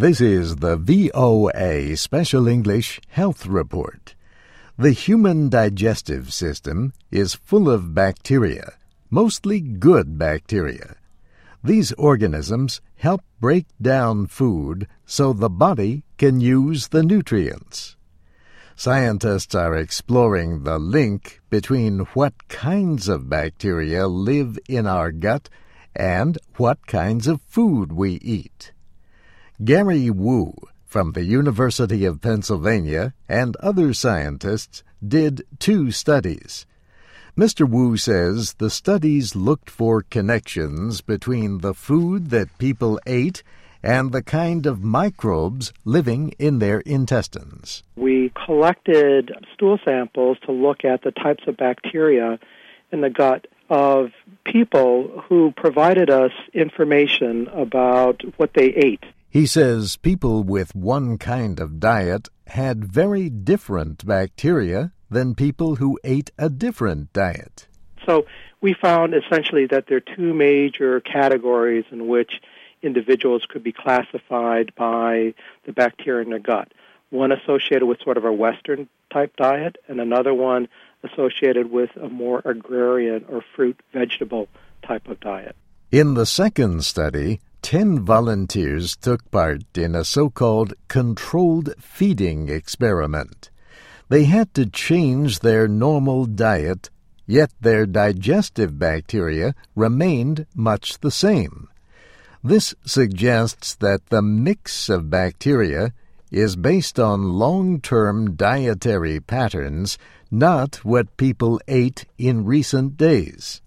This is the VOA Special English Health Report. The human digestive system is full of bacteria, mostly good bacteria. These organisms help break down food so the body can use the nutrients. Scientists are exploring the link between what kinds of bacteria live in our gut and what kinds of food we eat. Gary Wu from the University of Pennsylvania and other scientists did 2 studies. Mr. Wu says the studies looked for connections between the food that people ate and the kind of microbes living in their intestines. We collected stool samples to look at the types of bacteria in the gut of people who provided us information about what they ate. He says people with one kind of diet had very different bacteria than people who ate a different diet. So we found essentially that there are 2 major categories in which individuals could be classified by the bacteria in their gut. One associated with sort of a Western-type diet, and another one associated with a more agrarian or fruit-vegetable type of diet. In the second study, 10 volunteers took part in a so-called controlled feeding experiment. They had to change their normal diet, yet their digestive bacteria remained much the same. This suggests that the mix of bacteria is based on long-term dietary patterns, not what people ate in recent days.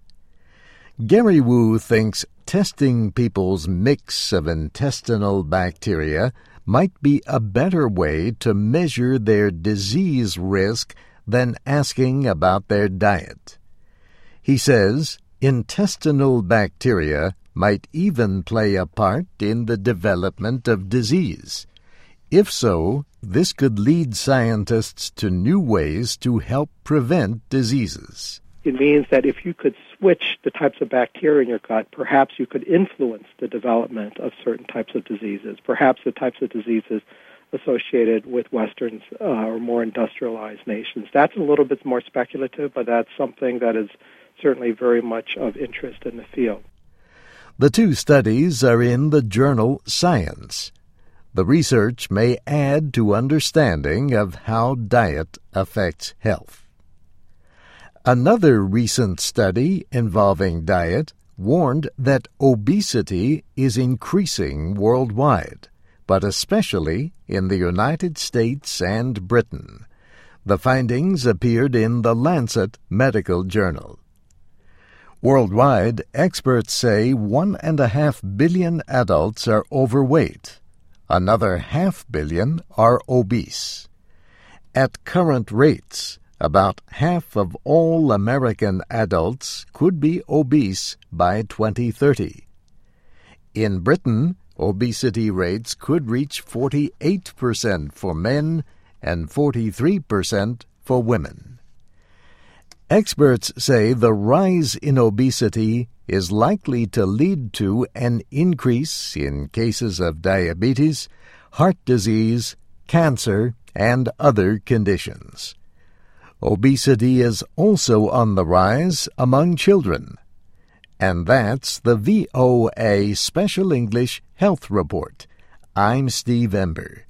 Gary Wu thinks testing people's mix of intestinal bacteria might be a better way to measure their disease risk than asking about their diet. He says intestinal bacteria might even play a part in the development of disease. If so, this could lead scientists to new ways to help prevent diseases. It means that if you could switch the types of bacteria in your gut, perhaps you could influence the development of certain types of diseases, perhaps the types of diseases associated with Westerns or more industrialized nations. That's a little bit more speculative, but that's something that is certainly very much of interest in the field. The 2 studies are in the journal Science. The research may add to understanding of how diet affects health. Another recent study involving diet warned that obesity is increasing worldwide, but especially in the United States and Britain. The findings appeared in the Lancet Medical Journal. Worldwide, experts say 1.5 billion adults are overweight. Another 500 million are obese. At current rates, about half of all American adults could be obese by 2030. In Britain, obesity rates could reach 48% for men and 43% for women. Experts say the rise in obesity is likely to lead to an increase in cases of diabetes, heart disease, cancer, and other conditions. Obesity is also on the rise among children. And that's the VOA Special English Health Report. I'm Steve Ember.